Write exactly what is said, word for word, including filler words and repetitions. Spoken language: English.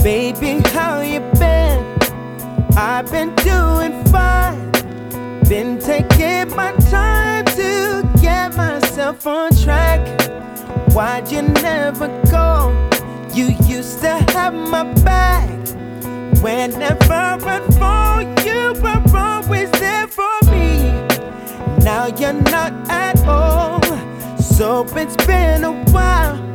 Baby, how you been? I've been doing fine. Been taking my time to get myself on track. Why'd you never go? You used to have my back. Whenever I run for you were always there for me. Now you're not at all, so it's been a while.